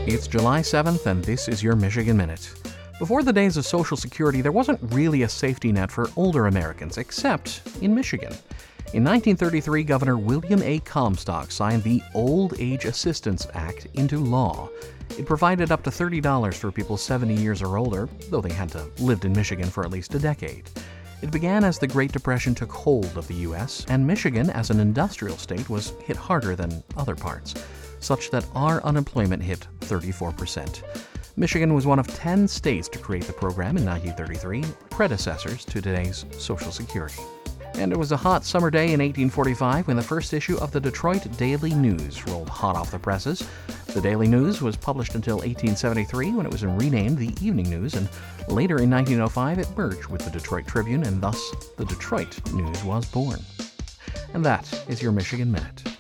It's July 7th, and this is your Michigan Minute. Before the days of Social Security, there wasn't really a safety net for older Americans, except in Michigan. In 1933, Governor William A. Comstock signed the Old Age Assistance Act into law. It provided up to $30 for people 70 years or older, though they had to have lived in Michigan for at least a decade. It began as the Great Depression took hold of the U.S., and Michigan, as an industrial state, was hit harder than other parts, such that our unemployment hit 34%. Michigan was one of 10 states to create the program in 1933, predecessors to today's Social Security. And it was a hot summer day in 1845 when the first issue of the Detroit Daily News rolled hot off the presses. The Daily News was published until 1873 when it was renamed the Evening News, and later in 1905 it merged with the Detroit Tribune, and thus the Detroit News was born. And that is your Michigan Minute.